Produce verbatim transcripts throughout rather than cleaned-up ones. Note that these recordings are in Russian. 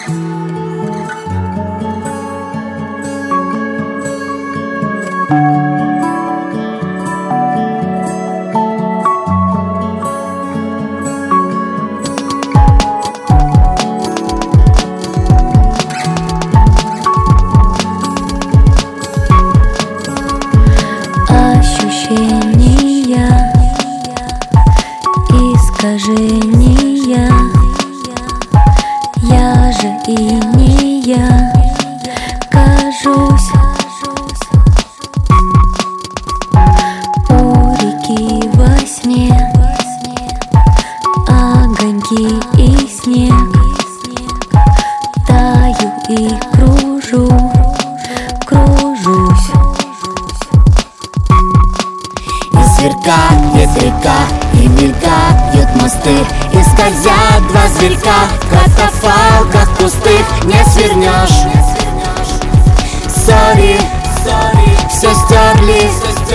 Искажения, я же и не я, кажусь у реки во сне, огоньки и снег, таю и кружу, кружусь. И сверкает река, и мелькают мосты, и скользят два зверька в катафалках пустых. Не свернешь, сори, все стерли,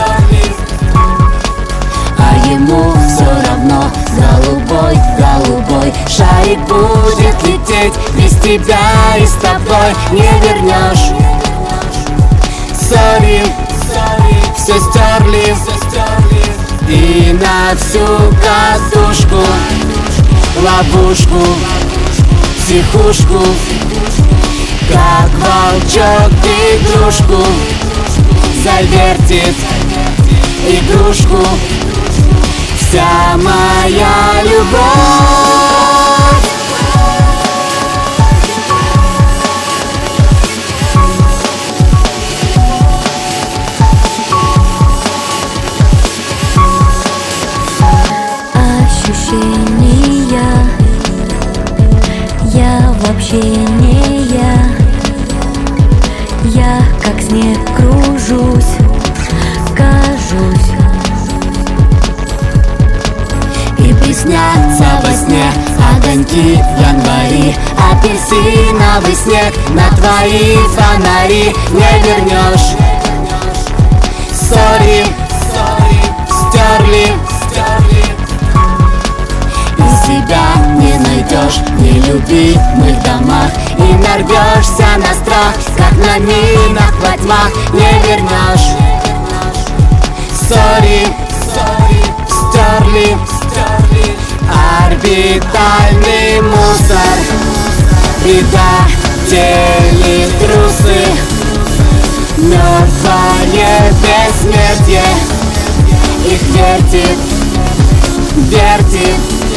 а ему все равно. Голубой, голубой шарик будет лететь без тебя и с тобой. Не вернешь, сори, все стерли, и на всю катушку ловушку, психушку, как волчок игрушку завертит игрушку. Вся моя любовь. Ощущения, я вообще не я, я как снег кружусь, кажусь. И приснятся во сне огоньки в январе, апельсиновый снег на твои фонари. Не вернешь, сори, стерли, себя не найдешь в нелюбимых домах, и нарвешься на страх, как на минах во тьмах. Не вернешь, сори, стерли, орбитальный мусор, предатели трусы, мертвое бессмертие их вертит, вертит.